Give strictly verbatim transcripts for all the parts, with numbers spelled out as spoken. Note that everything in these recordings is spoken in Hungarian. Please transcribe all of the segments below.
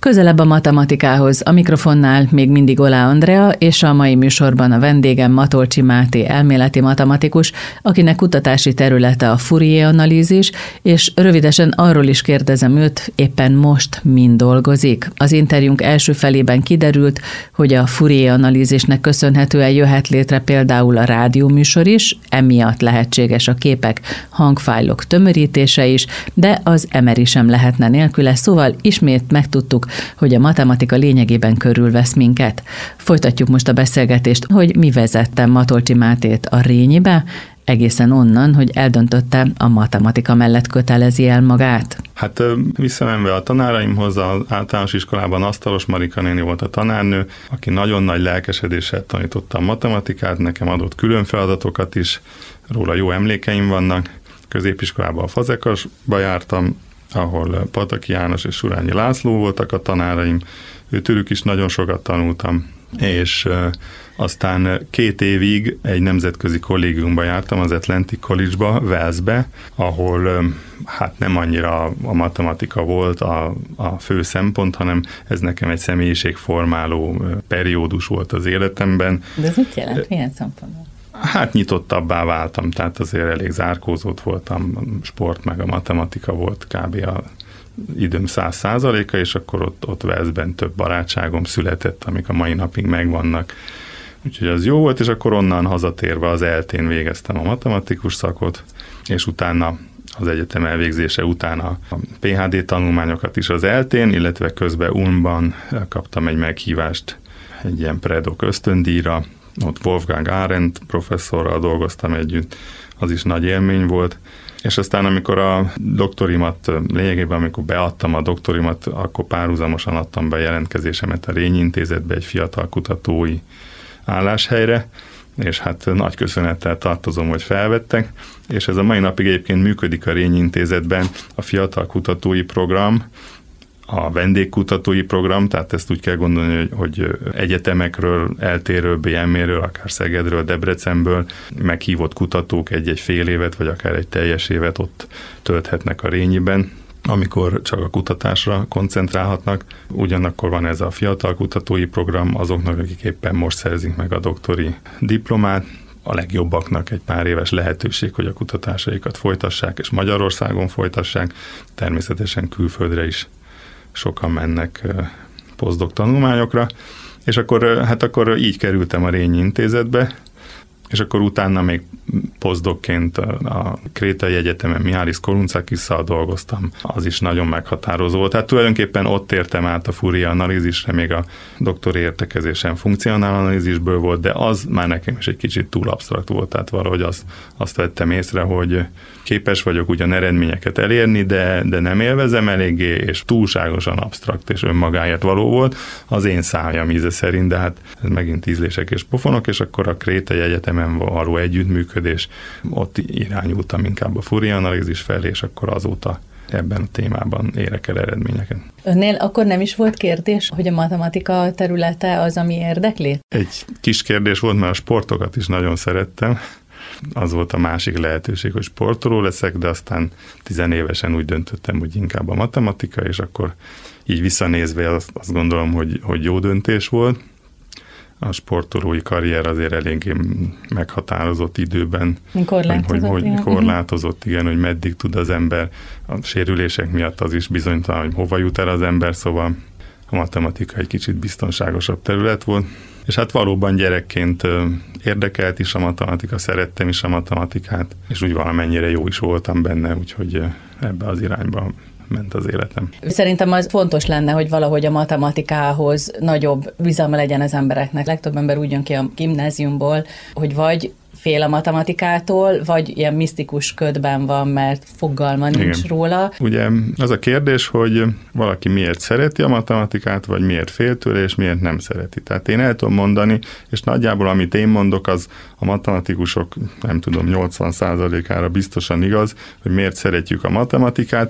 Közelebb a matematikához, a mikrofonnál még mindig Olá Andrea, és a mai műsorban a vendégem Matolcsy Máté elméleti matematikus, akinek kutatási területe a Fourier-analízis, és rövidesen arról is kérdezem őt, éppen most min dolgozik. Az interjúnk első felében kiderült, hogy a Fourier-analízisnek köszönhetően jöhet létre például a rádióműsor is, emiatt lehetséges a képek, hangfájlok tömörítése is, de az em er i sem lehetne nélküle, szóval ismét megtudtuk, hogy a matematika lényegében körülvesz minket. Folytatjuk most a beszélgetést, hogy mi vezette Matolcsy Mátét a Rényibe, egészen onnan, hogy eldöntötte, a matematika mellett kötelezi el magát. Hát visszamenve a tanáraimhoz, az általános iskolában Asztalos Marika néni volt a tanárnő, aki nagyon nagy lelkesedéssel tanította a matematikát, nekem adott külön feladatokat is, róla jó emlékeim vannak. Középiskolában a Fazekasba jártam, ahol Pataki János és Surányi László voltak a tanáraim, őtőlük is nagyon sokat tanultam, és aztán két évig egy nemzetközi kollégiumba jártam, az Atlantic College-ba, Walesbe, ahol hát nem annyira a matematika volt a, a fő szempont, hanem ez nekem egy személyiségformáló periódus volt az életemben. De ez mit jelent? Milyen szempontból? Hát nyitottabbá váltam, tehát azért elég zárkózott voltam, sport meg a matematika volt kb. A időm száz százaléka, és akkor ott, ott Walesben több barátságom született, amik a mai napig megvannak. Úgyhogy az jó volt, és akkor onnan hazatérve az eltén végeztem a matematikus szakot, és utána az egyetem elvégzése után a pé há dé tanulmányokat is az eltén, illetve közben Ulmban kaptam egy meghívást egy ilyen predok ösztöndíjra, ott Wolfgang Arendt professzorral dolgoztam együtt, az is nagy élmény volt, és aztán amikor a doktorimat, lényegében amikor beadtam a doktorimat, akkor párhuzamosan adtam be jelentkezésemet a Rényi Intézetbe egy fiatal kutatói álláshelyre, és hát nagy köszönettel tartozom, hogy felvettek, és ez a mai napig egyébként működik a Rényi Intézetben a fiatal kutatói program, a vendégkutatói program, tehát ezt úgy kell gondolni, hogy, hogy egyetemekről, eltérő bé em é-ről, akár Szegedről, Debrecenből meghívott kutatók egy-egy fél évet, vagy akár egy teljes évet ott tölthetnek a Rényiben, amikor csak a kutatásra koncentrálhatnak. Ugyanakkor van ez a fiatal kutatói program azoknak, akik éppen most szerzik meg a doktori diplomát, a legjobbaknak egy pár éves lehetőség, hogy a kutatásaikat folytassák, és Magyarországon folytassák, természetesen külföldre is sokan mennek posztdoc tanulmányokra, és akkor, hát akkor így kerültem a Rényi Intézetbe, és akkor utána még posztdocként a Krétai Egyetemen Mihális Kountszakisszal dolgoztam, az is nagyon meghatározó volt. Hát tulajdonképpen ott értem át a Fourier-analízisre, még a doktori értekezésem funkcionál analízisből volt, de az már nekem is egy kicsit túl absztrakt volt, tehát valahogy azt, azt vettem észre, hogy képes vagyok ugyan eredményeket elérni, de, de nem élvezem eléggé, és túlságosan absztrakt és önmagáért való volt az én szájam íze szerint, de hát ez megint ízlések és pofonok, és akkor a Krétai Egyetemen való együttműködés, ott irányultam inkább a Fourier-analízis felé, és akkor azóta ebben a témában érek el eredményeket. Önnél akkor nem is volt kérdés, hogy a matematika területe az, ami érdekli? Egy kis kérdés volt, mert a sportokat is nagyon szerettem. Az volt a másik lehetőség, hogy sportoló leszek, de aztán tizenévesen úgy döntöttem, hogy inkább a matematika, és akkor így visszanézve azt, azt gondolom, hogy, hogy jó döntés volt. A sportolói karrier azért eléggé meghatározott időben. Korlátozott, hogy, hogy igen. Korlátozott, igen, hogy meddig tud az ember. A sérülések miatt az is bizonytalan, hogy hova jut el az ember, szóval a matematika egy kicsit biztonságosabb terület volt. És hát valóban gyerekként érdekelt is a matematika, szerettem is a matematikát, és úgy valamennyire jó is voltam benne, úgyhogy ebbe az irányba ment az életem. Szerintem az fontos lenne, hogy valahogy a matematikához nagyobb bizalma legyen az embereknek. Legtöbb ember úgy jön ki a gimnáziumból, hogy vagy fél a matematikától, vagy ilyen misztikus ködben van, mert fogalma nincs Igen. róla. Ugye az a kérdés, hogy valaki miért szereti a matematikát, vagy miért fél tőle, és miért nem szereti. Tehát én el tudom mondani, és nagyjából amit én mondok, az a matematikusok, nem tudom, nyolcvan százalékára biztosan igaz, hogy miért szeretjük a matematikát.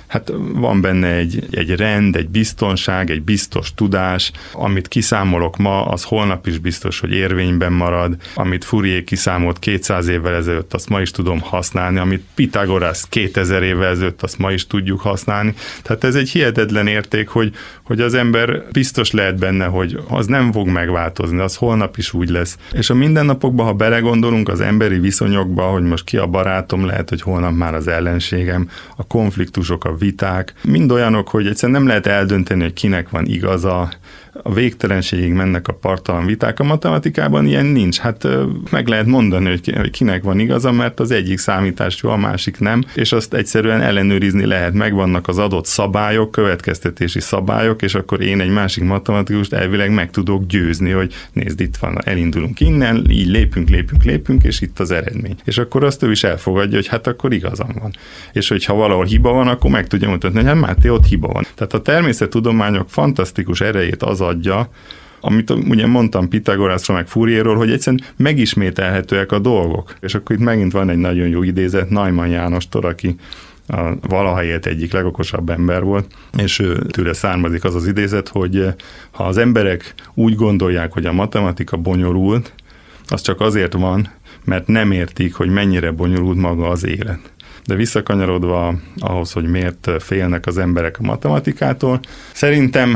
Hát van benne egy, egy rend, egy biztonság, egy biztos tudás, amit kiszámolok ma, az holnap is biztos, hogy érvényben marad, amit Fourier kiszámolt kétszáz évvel ezelőtt, azt ma is tudom használni, amit Pitagorasz kétezer évvel ezelőtt, azt ma is tudjuk használni. Tehát ez egy hihetetlen érték, hogy, hogy az ember biztos lehet benne, hogy az nem fog megváltozni, az holnap is úgy lesz. És a mindennapokban, ha belegondolunk az emberi viszonyokba, hogy most ki a barátom, lehet, hogy holnap már az ellenségem, a konfliktusok, a viták, mind olyanok, hogy egyszerűen nem lehet eldönteni, hogy kinek van igaza, a végtelenségig mennek a parttalan viták. A matematikában ilyen nincs. Hát meg lehet mondani, hogy kinek van igaza, mert az egyik számítás jó, a másik nem, és azt egyszerűen ellenőrizni lehet. Megvannak az adott szabályok, következtetési szabályok, és akkor én egy másik matematikust elvileg meg tudok győzni, hogy nézd, itt van, elindulunk innen, így lépünk, lépünk, lépünk, és itt az eredmény. És akkor azt ő is elfogadja, hogy hát akkor igazam van. És hogyha valahol hiba van, akkor meg tudja mutatni, hogy hát Máté, ott hiba van. Tehát a természettudományok fantasztikus erejét az adja, amit ugye mondtam Pitagorászról, meg Fourierról, hogy egyszerűen megismételhetőek a dolgok. És akkor itt megint van egy nagyon jó idézet Neumann Jánostól, aki a valaha élt egyik legokosabb ember volt, és tőle származik az az idézet, hogy ha az emberek úgy gondolják, hogy a matematika bonyolult, az csak azért van, mert nem értik, hogy mennyire bonyolult maga az élet. De visszakanyarodva ahhoz, hogy miért félnek az emberek a matematikától, szerintem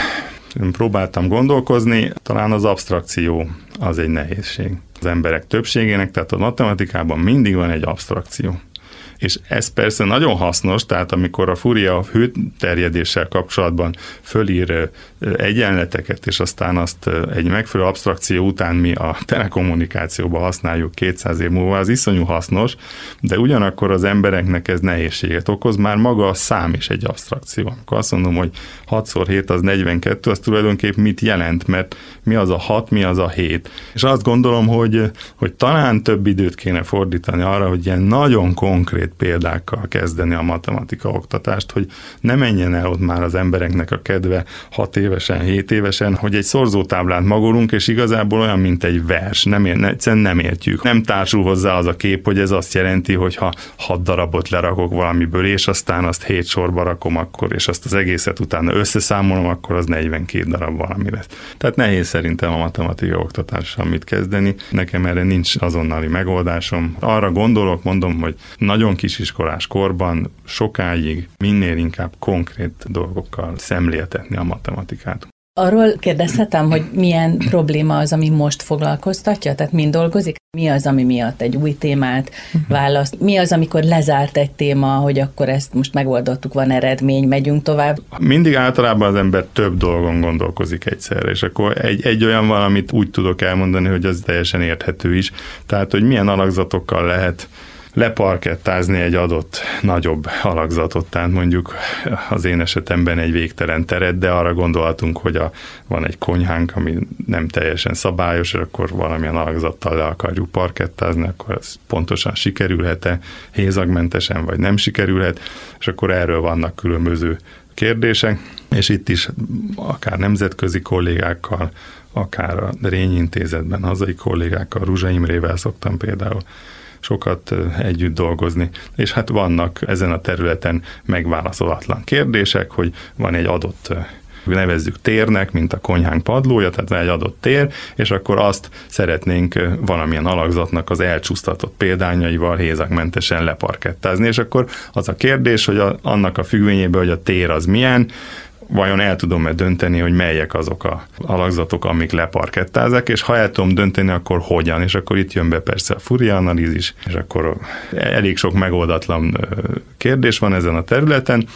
próbáltam gondolkozni, talán az absztrakció az egy nehézség. Az emberek többségének, tehát a matematikában mindig van egy absztrakció. És ez persze nagyon hasznos, tehát amikor a Fourier a hőterjedéssel kapcsolatban fölír egyenleteket, és aztán azt egy megfelelő absztrakció után mi a telekommunikációban használjuk kétszáz év múlva, az iszonyú hasznos, de ugyanakkor az embereknek ez nehézséget okoz, már maga a szám is egy absztrakció. Amikor azt mondom, hogy hat szor hét az negyvenkettő, az tulajdonképpen mit jelent, mert mi az a hat, mi az a hét. És azt gondolom, hogy, hogy talán több időt kéne fordítani arra, hogy ilyen nagyon konkrét példákkal kezdeni a matematika oktatást, hogy ne menjen el ott már az embereknek a kedve hat évesen, hét évesen, hogy egy szorzótáblát magolunk, és igazából olyan, mint egy vers, nem, ér, egyszerűen nem értjük. Nem társul hozzá az a kép, hogy ez azt jelenti, hogy ha hat darabot lerakok valamiből, és aztán azt hét sorba rakom akkor, és azt az egészet utána összeszámolom, akkor az negyvenkét darab valami lesz. Tehát nehéz szerintem a matematika oktatással mit kezdeni. Nekem erre nincs azonnali megoldásom. Arra gondolok, mondom, hogy nagyon kisiskolás korban sokáig minél inkább konkrét dolgokkal szemléltetni a matematikát. Arról kérdezhetem, hogy milyen probléma az, ami most foglalkoztatja? Tehát mind dolgozik? Mi az, ami miatt egy új témát választ? Mi az, amikor lezárt egy téma, hogy akkor ezt most megoldottuk, van eredmény, megyünk tovább? Mindig általában az ember több dolgon gondolkozik egyszerre, és akkor egy, egy olyan valamit úgy tudok elmondani, hogy az teljesen érthető is. Tehát, hogy milyen alakzatokkal lehet leparkettázni egy adott nagyobb alakzatot, tehát mondjuk az én esetemben egy végtelen teret, de arra gondolhatunk, hogy a, van egy konyhánk, ami nem teljesen szabályos, és akkor valamilyen alakzattal le akarjuk parkettázni, akkor ez pontosan sikerülhet-e, hézagmentesen, vagy nem sikerülhet, és akkor erről vannak különböző kérdések, és itt is akár nemzetközi kollégákkal, akár a Rényi Intézetben hazai kollégákkal, Ruzsa Imrével szoktam például sokat együtt dolgozni. És hát vannak ezen a területen megválaszolatlan kérdések, hogy van egy adott, nevezzük térnek, mint a konyhánk padlója, tehát van egy adott tér, és akkor azt szeretnénk valamilyen alakzatnak az elcsúsztatott példányaival hézagmentesen leparkettázni. És akkor az a kérdés, hogy a, annak a függvényében, hogy a tér az milyen, vajon el tudom-e dönteni, hogy melyek azok a alakzatok, amik leparkettázák, és ha el tudom dönteni, akkor hogyan, és akkor itt jön be persze a Fourier analízis, és akkor elég sok megoldatlan kérdés van ezen a területen,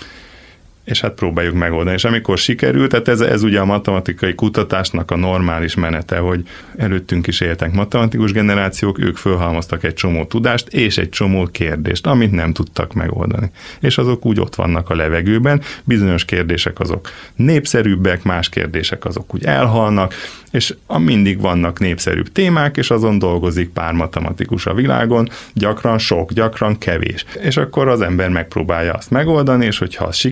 és hát próbáljuk megoldani. És amikor sikerült, tehát ez, ez ugye a matematikai kutatásnak a normális menete, hogy előttünk is éltek matematikus generációk, ők fölhalmoztak egy csomó tudást és egy csomó kérdést, amit nem tudtak megoldani. És azok úgy ott vannak a levegőben, bizonyos kérdések azok népszerűbbek, más kérdések azok úgy elhalnak, és mindig vannak népszerűbb témák, és azon dolgozik pár matematikus a világon, gyakran sok, gyakran kevés. És akkor az ember megpróbálja azt megoldani, és hogyha az sikerül,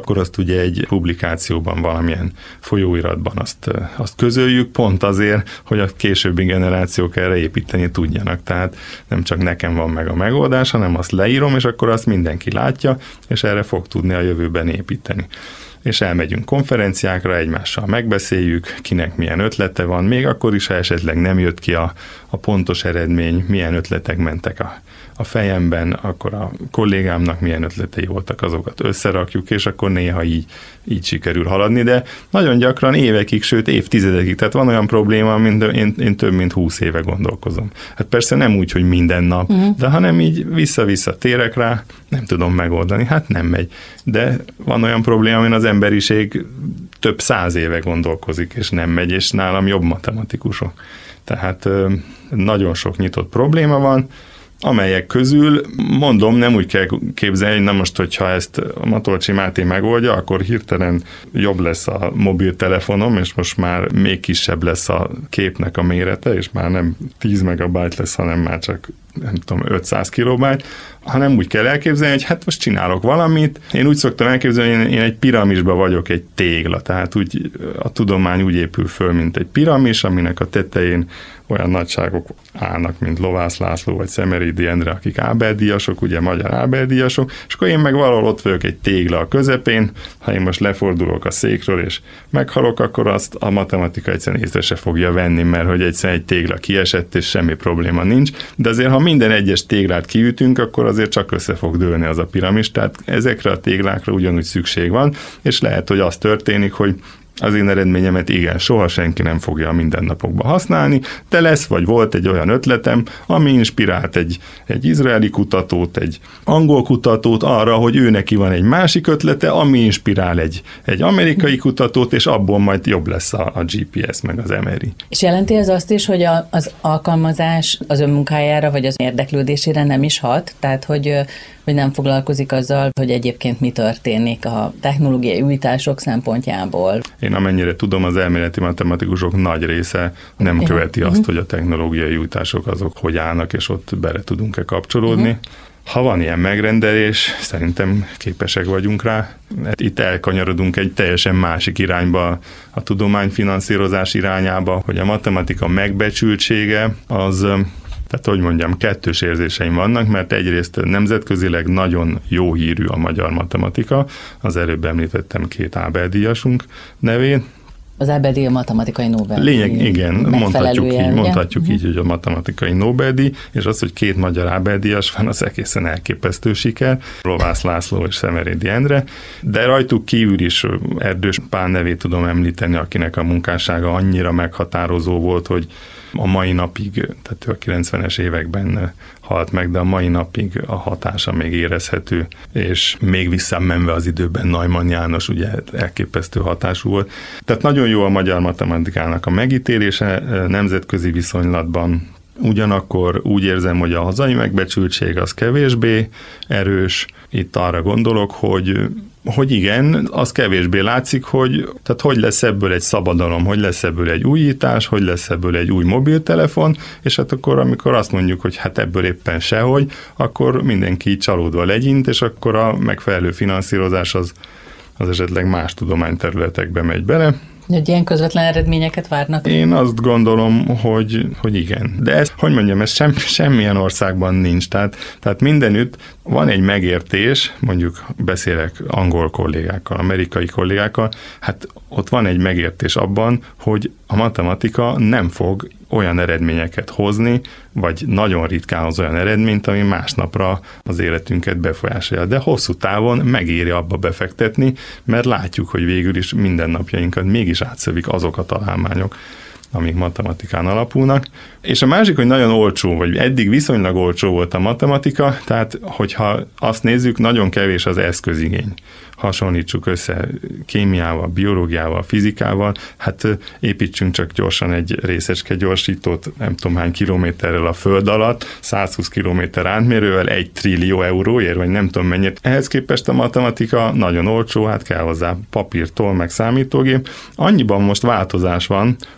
akkor azt ugye egy publikációban, valamilyen folyóiratban azt, azt közöljük, pont azért, hogy a későbbi generációk erre építeni tudjanak. Tehát nem csak nekem van meg a megoldás, hanem azt leírom, és akkor azt mindenki látja, és erre fog tudni a jövőben építeni. És elmegyünk konferenciákra, egymással megbeszéljük, kinek milyen ötlete van, még akkor is, ha esetleg nem jött ki a, a pontos eredmény, milyen ötletek mentek a, a fejemben, akkor a kollégámnak milyen ötletei voltak, azokat összerakjuk, és akkor néha így, így sikerül haladni, de nagyon gyakran évekig, sőt évtizedekig, tehát van olyan probléma, mint én, én több mint húsz éve gondolkozom. Hát persze nem úgy, hogy minden nap, uh-huh. de hanem így vissza-vissza térek rá, nem tudom megoldani, hát nem megy. De van olyan probléma, amin az emberiség több száz éve gondolkozik, és nem megy, és nálam jobb matematikusok. Tehát nagyon sok nyitott probléma van, amelyek közül, mondom, nem úgy kell képzelni, na most, hogyha ezt a Matolcsy Máté megoldja, akkor hirtelen jobb lesz a mobiltelefonom, és most már még kisebb lesz a képnek a mérete, és már nem tíz megabyte lesz, hanem már csak nem tudom, ötszáz kilobájt, hanem úgy kell elképzelni, hogy hát most csinálok valamit. Én úgy szoktam elképzelni, hogy én egy piramisban vagyok egy tégla, tehát úgy a tudomány úgy épül föl, mint egy piramis, aminek a tetején olyan nagyságok állnak, mint Lovász László vagy Szemerédi Endre, akik Ábel-díjasok, ugye magyar Ábel-díjasok, és akkor én meg valahol ott vagyok egy tégla a közepén, ha én most lefordulok a székről és meghalok, akkor azt a matematika egyszerűen észre se fogja venni, mert hogy egyszerűen egy tégla kiesett, és semmi probléma nincs, de azért ha minden egyes téglát kiütünk, akkor azért csak össze fog dőlni az a piramis, tehát ezekre a téglákra ugyanúgy szükség van, és lehet, hogy az történik, hogy az én eredményemet igen, soha senki nem fogja a mindennapokban használni, de lesz, vagy volt egy olyan ötletem, ami inspirált egy, egy izraeli kutatót, egy angol kutatót arra, hogy ő neki van egy másik ötlete, ami inspirál egy, egy amerikai kutatót, és abból majd jobb lesz a, a gé pé es meg az em er i. És jelenti ez azt is, hogy a, az alkalmazás az önmunkájára, vagy az érdeklődésére nem is hat? Tehát, hogy hogy nem foglalkozik azzal, hogy egyébként mi történik a technológiai újítások szempontjából. Én amennyire tudom, az elméleti matematikusok nagy része nem követi azt, hogy a technológiai újítások azok hogy állnak, és ott bele tudunk-e kapcsolódni. Uh-huh. Ha van ilyen megrendelés, szerintem képesek vagyunk rá. Itt elkanyarodunk egy teljesen másik irányba, a tudományfinanszírozás irányába, hogy a matematika megbecsültsége az... Tehát, hogy mondjam, kettős érzéseim vannak, mert egyrészt nemzetközileg nagyon jó hírű a magyar matematika, az előbb említettem két Ábel-díjasunk nevét. Az Ábel-díj a matematikai Nobel-díj. Lényeg, igen, mondhatjuk így, mondhatjuk uh-huh. így, hogy a matematikai Nobel-díj, és az, hogy két magyar Ábel-díjas van, az egészen elképesztő siker, Lovász László és Szemerédi Endre, de rajtuk kívül is Erdős Pál nevét tudom említeni, akinek a munkássága annyira meghatározó volt, hogy a mai napig, tehát ő a kilencvenes években halt meg, de a mai napig a hatása még érezhető, és még visszamenve az időben Neumann János ugye elképesztő hatású volt. Tehát nagyon jó a magyar matematikának a megítélése nemzetközi viszonylatban. Ugyanakkor úgy érzem, hogy a hazai megbecsültség az kevésbé erős. Itt arra gondolok, hogy hogy igen, az kevésbé látszik, hogy, tehát hogy lesz ebből egy szabadalom, hogy lesz ebből egy újítás, hogy lesz ebből egy új mobiltelefon, és hát akkor, amikor azt mondjuk, hogy hát ebből éppen sehogy, akkor mindenki csalódva legyint, és akkor a megfelelő finanszírozás az, az esetleg más tudományterületekbe megy bele. Hogy ilyen közvetlen eredményeket várnak? Én azt gondolom, hogy, hogy igen. De ez, hogy mondjam, ez sem, semmilyen országban nincs. Tehát, tehát mindenütt van egy megértés, mondjuk beszélek angol kollégákkal, amerikai kollégákkal, hát ott van egy megértés abban, hogy a matematika nem fog olyan eredményeket hozni, vagy nagyon ritkán hoz olyan eredményt, ami másnapra az életünket befolyásolja. De hosszú távon megéri abba befektetni, mert látjuk, hogy végül is mindennapjainkat mégis átszövik azok a találmányok, amik matematikán alapulnak. És a másik, hogy nagyon olcsó, vagy eddig viszonylag olcsó volt a matematika, tehát hogyha azt nézzük, nagyon kevés az eszközigény. Hasonlítsuk össze kémiával, biológiával, fizikával, hát építsünk csak gyorsan egy részecske gyorsítót, nem tudom hány kilométerrel a föld alatt, százhúsz kilométer átmérővel, egy trillió euróért, vagy nem tudom mennyit. Ehhez képest a matematika nagyon olcsó, hát kell hozzá papír, toll, meg számítógép. Annyiban most változás van,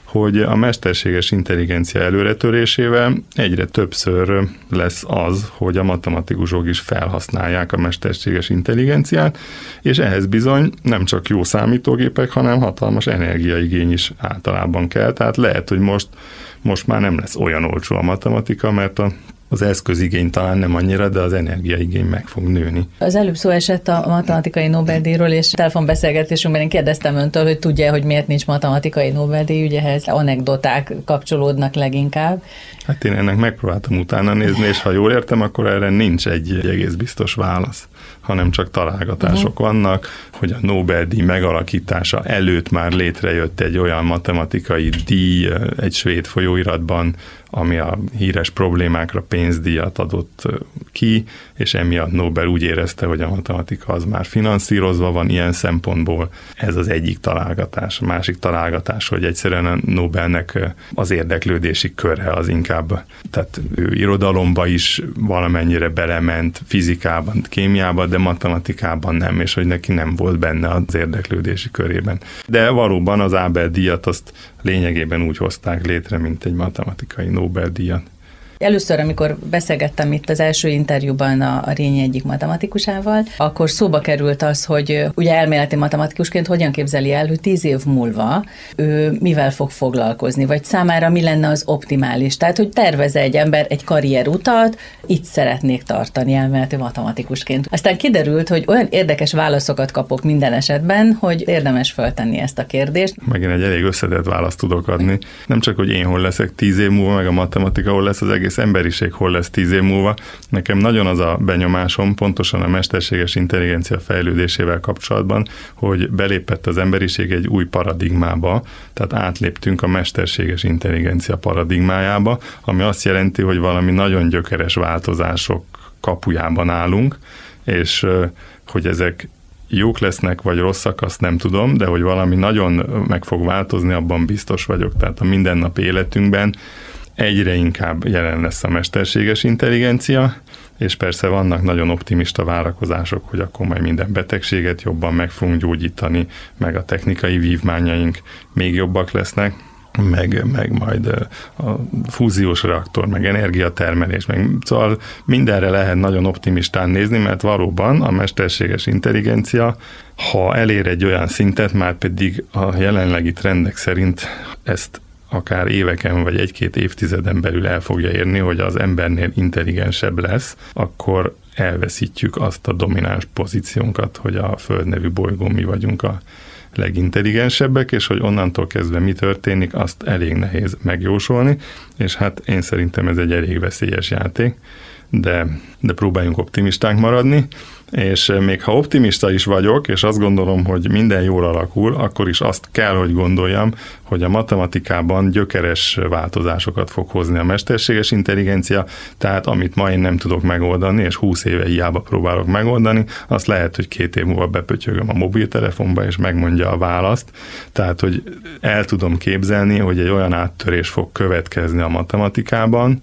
hogy a mesterséges intelligencia előretörésével egyre többször lesz az, hogy a matematikusok is felhasználják a mesterséges intelligenciát, és ehhez bizony nem csak jó számítógépek, hanem hatalmas energiaigény is általában kell. Tehát lehet, hogy most, most már nem lesz olyan olcsó a matematika, mert a az eszközigény talán nem annyira, de az energiaigény meg fog nőni. Az előbb szó esett a matematikai Nobel-díjról, és telefonbeszélgetésünkben én kérdeztem öntől, hogy tudja, hogy miért nincs matematikai Nobel-díj, ugye ehhez anekdoták kapcsolódnak leginkább. Hát én ennek megpróbáltam utána nézni, és ha jól értem, akkor erre nincs egy egész biztos válasz, hanem csak találgatások uh-huh. vannak, hogy a Nobel-díj megalakítása előtt már létrejött egy olyan matematikai díj egy svéd folyóiratban, ami a híres problémákra pénzdíjat adott ki, és emiatt Nobel úgy érezte, hogy a matematika az már finanszírozva van ilyen szempontból. Ez az egyik találgatás. A másik találgatás, hogy egyszerűen a Nobelnek az érdeklődési köre az inkább, tehát ő irodalomba is valamennyire belement, fizikában, kémiában, de matematikában nem, és hogy neki nem volt benne az érdeklődési körében. De valóban az Abel-díjat azt lényegében úgy hozták létre, mint egy matematikai Nobel-díjat. Először, amikor beszélgettem itt az első interjúban a, a Rényi egyik matematikusával, akkor szóba került az, hogy ugye elméleti matematikusként hogyan képzeli el, hogy tíz év múlva ő mivel fog foglalkozni, vagy számára mi lenne az optimális. Tehát, hogy tervez egy ember egy karrierutat, itt szeretnék tartani elméleti matematikusként. Aztán kiderült, hogy olyan érdekes válaszokat kapok minden esetben, hogy érdemes föltenni ezt a kérdést. Megint egy elég összetett választ tudok adni. Nem csak, hogy én hol leszek tíz év múlva, meg a matematika hol lesz, az egész emberiség hol lesz tíz év múlva. Nekem nagyon az a benyomásom, pontosan a mesterséges intelligencia fejlődésével kapcsolatban, hogy belépett az emberiség egy új paradigmába, tehát átléptünk a mesterséges intelligencia paradigmájába, ami azt jelenti, hogy valami nagyon gyökeres változások kapujában állunk, és hogy ezek jók lesznek, vagy rosszak, azt nem tudom, de hogy valami nagyon meg fog változni, abban biztos vagyok. Tehát a mindennapi életünkben egyre inkább jelen lesz a mesterséges intelligencia, és persze vannak nagyon optimista várakozások, hogy akkor majd minden betegséget jobban meg fogunk gyógyítani, meg a technikai vívmányaink még jobbak lesznek, meg, meg majd a fúziós reaktor, meg energiatermelés, meg szóval mindenre lehet nagyon optimistán nézni, mert valóban a mesterséges intelligencia, ha elér egy olyan szintet, már pedig a jelenlegi trendek szerint ezt akár éveken vagy egy-két évtizeden belül el fogja érni, hogy az embernél intelligensebb lesz, akkor elveszítjük azt a domináns pozíciónkat, hogy a Föld nevű bolygón mi vagyunk a legintelligensebbek, és hogy onnantól kezdve mi történik, azt elég nehéz megjósolni, és hát én szerintem ez egy elég veszélyes játék, de, de próbáljunk optimisták maradni, és még ha optimista is vagyok, és azt gondolom, hogy minden jól alakul, akkor is azt kell, hogy gondoljam, hogy a matematikában gyökeres változásokat fog hozni a mesterséges intelligencia, tehát amit ma én nem tudok megoldani, és húsz éve hiába próbálok megoldani, azt lehet, hogy két év múlva bepötyögöm a mobiltelefonba, és megmondja a választ. Tehát, hogy el tudom képzelni, hogy egy olyan áttörés fog következni a matematikában,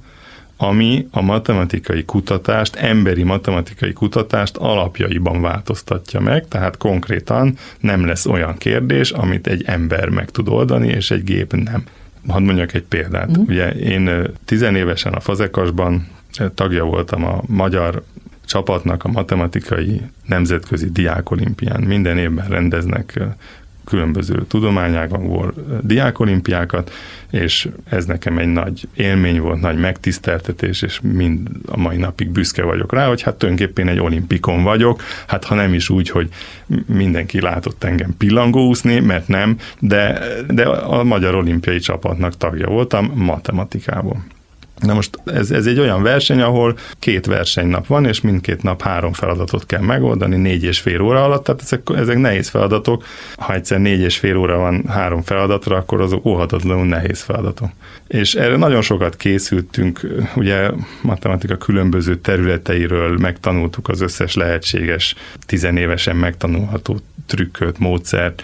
ami a matematikai kutatást, emberi matematikai kutatást alapjaiban változtatja meg, tehát konkrétan nem lesz olyan kérdés, amit egy ember meg tud oldani, és egy gép nem. Hadd mondjak egy példát. Mm. Ugye én tizenévesen a Fazekasban tagja voltam a magyar csapatnak a matematikai nemzetközi diákolimpián. Minden évben rendeznek különböző tudományágakból diákolimpiákat, és ez nekem egy nagy élmény volt, nagy megtiszteltetés, és mind a mai napig büszke vagyok rá, hogy hát tulajdonképpen egy olimpikon vagyok, hát ha nem is úgy, hogy mindenki látott engem pillangóúszni, mert nem, de, de a magyar olimpiai csapatnak tagja voltam matematikából. Na most ez, ez egy olyan verseny, ahol két versenynap van, és mindkét nap három feladatot kell megoldani négy és fél óra alatt, tehát ezek, ezek nehéz feladatok. Ha egyszer négy és fél óra van három feladatra, akkor azok óhatatlanul nehéz feladatok. És erre nagyon sokat készültünk, ugye matematika különböző területeiről megtanultuk az összes lehetséges, tizenévesen megtanulható trükköt, módszert,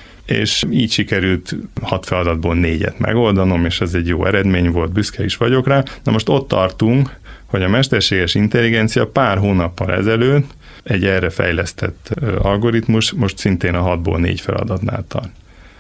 és így sikerült hat feladatból négyet megoldanom, és ez egy jó eredmény volt, büszke is vagyok rá. Na most ott tartunk, hogy a mesterséges intelligencia pár hónappal ezelőtt egy erre fejlesztett algoritmus most szintén a hatból négy feladatnál tart.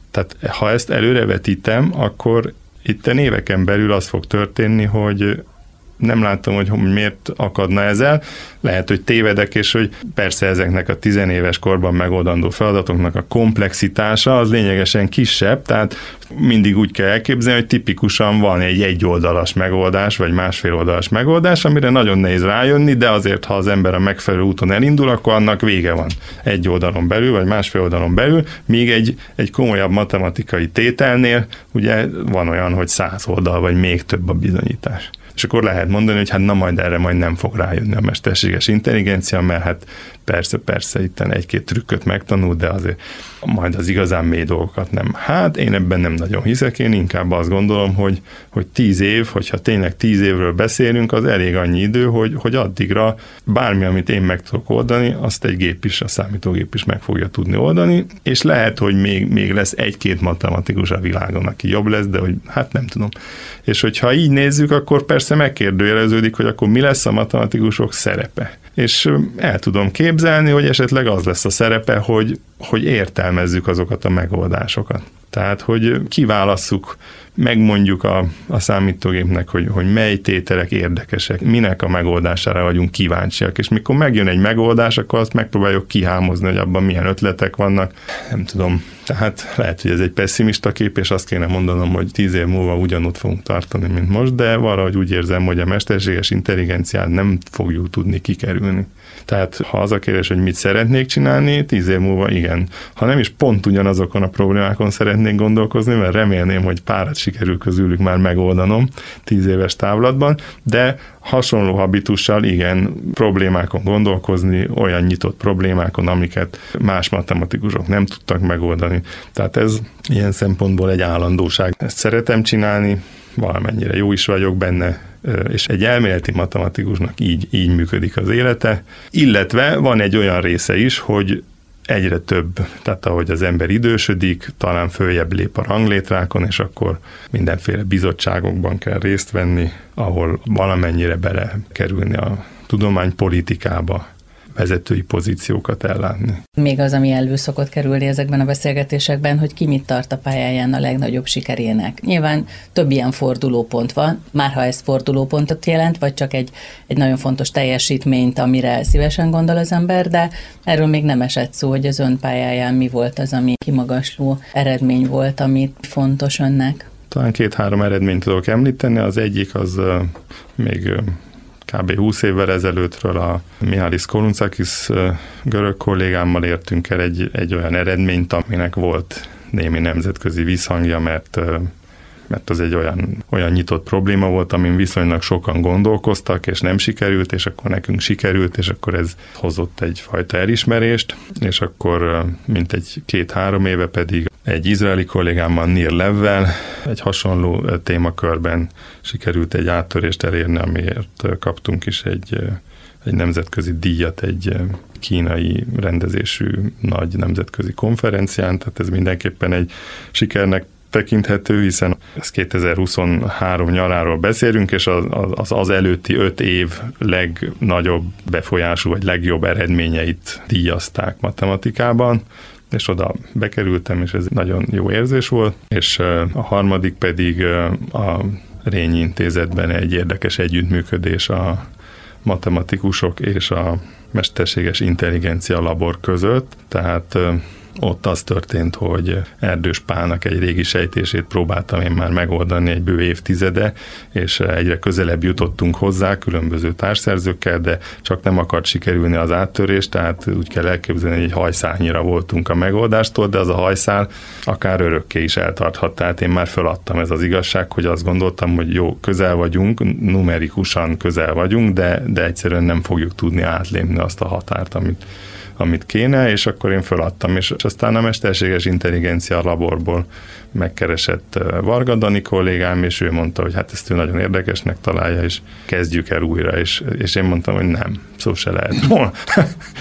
Tehát ha ezt előrevetítem, akkor itt a éveken belül az fog történni, hogy nem látom, hogy miért akadna ezzel. Lehet, hogy tévedek, és hogy persze ezeknek a tizenéves korban megoldandó feladatoknak a komplexitása az lényegesen kisebb, tehát mindig úgy kell elképzelni, hogy tipikusan van egy egyoldalas megoldás, vagy másfél oldalas megoldás, amire nagyon nehéz rájönni, de azért, ha az ember a megfelelő úton elindul, akkor annak vége van. Egy oldalon belül, vagy másfél oldalon belül, míg egy, egy komolyabb matematikai tételnél ugye van olyan, hogy száz oldal, vagy még több a bizonyítás. És akkor lehet mondani, hogy hát na majd erre majd nem fog rájönni a mesterséges intelligencia, mert hát persze, persze itten egy-két trükköt megtanul, de azért majd az igazán mély dolgokat nem. Hát én ebben nem nagyon hiszek, én inkább azt gondolom, hogy, hogy tíz év, hogyha tényleg tíz évről beszélünk, az elég annyi idő, hogy, hogy addigra bármi, amit én meg tudok oldani, azt egy gép is, a számítógép is meg fogja tudni oldani, és lehet, hogy még, még lesz egy-két matematikus a világon, aki jobb lesz, de hogy hát nem tudom. És hogyha így nézzük, akkor persze megkérdőjeleződik, hogy akkor mi lesz a matematikusok szerepe. És el tudom képzelni, hogy esetleg az lesz a szerepe, hogy, hogy értelmezzük azokat a megoldásokat. Tehát, hogy kiválasszuk, megmondjuk a, a számítógépnek, hogy, hogy mely tételek érdekesek, minek a megoldására vagyunk kíváncsiak, és mikor megjön egy megoldás, akkor azt megpróbáljuk kihámozni, hogy abban milyen ötletek vannak. Nem tudom, tehát lehet, hogy ez egy pessimista kép, és azt kéne mondanom, hogy tíz év múlva ugyanott fogunk tartani, mint most, de valahogy úgy érzem, hogy a mesterséges intelligenciát nem fogjuk tudni kikerülni. Tehát ha az a kérdés, hogy mit szeretnék csinálni, tíz év múlva igen. Ha nem is pont ugyanazokon a problémákon szeretnék gondolkozni, mert remélném, hogy párat sikerül közülük már megoldanom tíz éves távlatban, de hasonló habitussal igen, problémákon gondolkozni, olyan nyitott problémákon, amiket más matematikusok nem tudtak megoldani. Tehát ez ilyen szempontból egy állandóság. Ezt szeretem csinálni, valamennyire jó is vagyok benne, és egy elméleti matematikusnak így, így működik az élete, illetve van egy olyan része is, hogy egyre több, tehát ahogy az ember idősödik, talán följebb lép a ranglétrákon, és akkor mindenféle bizottságokban kell részt venni, ahol valamennyire belekerülni a tudománypolitikába, vezetői pozíciókat ellátni. Még az, ami elő szokott kerülni ezekben a beszélgetésekben, hogy ki mit tart a pályáján a legnagyobb sikerének. Nyilván több ilyen fordulópont van, már ha ez fordulópontot jelent, vagy csak egy, egy nagyon fontos teljesítményt, amire szívesen gondol az ember, de erről még nem esett szó, hogy az ön pályáján mi volt az, ami kimagasló eredmény volt, amit fontos önnek. Talán két-három eredményt tudok említeni, az egyik az uh, még uh, kb. húsz évvel ezelőttről a Mihális Kountsakis görög kollégámmal értünk el egy, egy olyan eredményt, aminek volt némi nemzetközi visszhangja, mert, mert az egy olyan, olyan nyitott probléma volt, amin viszonylag sokan gondolkoztak, és nem sikerült, és akkor nekünk sikerült, és akkor ez hozott egyfajta elismerést, és akkor mintegy két-három éve pedig egy izraeli kollégámmal, Nir Levvel egy hasonló témakörben sikerült egy áttörést elérni, amiért kaptunk is egy, egy nemzetközi díjat egy kínai rendezésű nagy nemzetközi konferencián, tehát ez mindenképpen egy sikernek tekinthető, hiszen ez kétezer-huszonhárom nyaráról beszélünk, és az, az, az előtti öt év legnagyobb befolyású, vagy legjobb eredményeit díjazták matematikában, és oda bekerültem, és ez nagyon jó érzés volt, és a harmadik pedig a Rényi Intézetben egy érdekes együttműködés a matematikusok és a mesterséges intelligencia labor között, tehát ott az történt, hogy Erdős Pálnak egy régi sejtését próbáltam én már megoldani egy bő évtizede, és egyre közelebb jutottunk hozzá különböző társszerzőkkel, de csak nem akart sikerülni az áttörés, tehát úgy kell elképzelni, hogy egy hajszálnyira voltunk a megoldástól, de az a hajszál akár örökké is eltarthat. Tehát én már feladtam, ez az igazság, hogy azt gondoltam, hogy jó, közel vagyunk, numerikusan közel vagyunk, de, de egyszerűen nem fogjuk tudni átlépni azt a határt, amit amit kéne, és akkor én feladtam, és aztán a mesterséges intelligencia laborból megkeresett Varga Dani kollégám, és ő mondta, hogy hát ezt ő nagyon érdekesnek találja, és kezdjük el újra, és, és én mondtam, hogy nem, szó se lehet.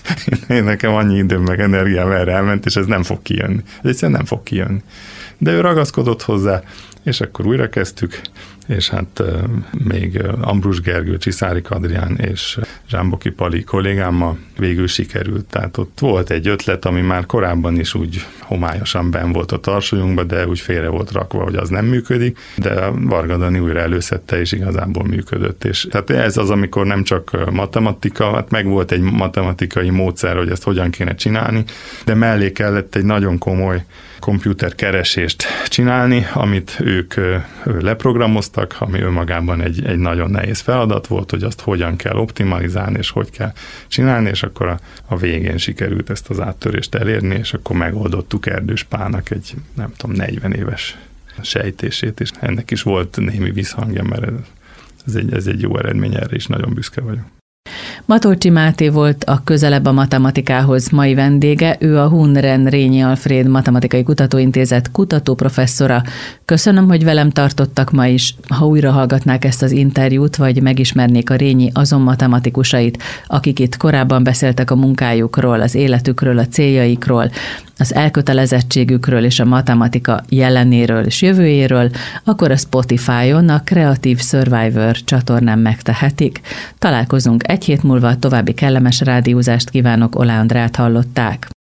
én nekem annyi időm meg energiám erre elment, és ez nem fog kijönni. Ez egyszerűen nem fog kijönni. De ő ragaszkodott hozzá, és akkor újra kezdtük, és hát még Ambrus Gergő, Csiszárik Adrián és Zsámboki Pali kollégámmal végül sikerült. Tehát ott volt egy ötlet, ami már korábban is úgy homályosan benn volt a tarsolyunkban, de úgy félre volt rakva, hogy az nem működik, de Varga Dani újra előszedte, és igazából működött. És tehát ez az, amikor nem csak matematika, hát meg volt egy matematikai módszer, hogy ezt hogyan kéne csinálni, de mellé kellett egy nagyon komoly komputerkeresést csinálni, amit ők leprogramoztak, ami önmagában egy, egy nagyon nehéz feladat volt, hogy azt hogyan kell optimalizálni, és hogy kell csinálni, és akkor a, a végén sikerült ezt az áttörést elérni, és akkor megoldottuk Erdős Pálnak egy, nem tudom, negyven éves sejtését, és ennek is volt némi visszhangja, mert ez egy, ez egy jó eredmény, erre is nagyon büszke vagyok. Matolcsy Máté volt a Közelebb a matematikához mai vendége, ő a Hunren Rényi Alfréd Matematikai Kutatóintézet kutatóprofesszora. Köszönöm, hogy velem tartottak ma is. Ha újra hallgatnák ezt az interjút, vagy megismernék a Rényi azon matematikusait, akik itt korábban beszéltek a munkájukról, az életükről, a céljaikról, az elkötelezettségükről és a matematika jelenéről és jövőjéről, akkor a Spotify-on a Creative Survivor csatornán megtehetik. Találkozunk egy hét múlva, további kellemes rádiózást kívánok, Olá Andrát hallották.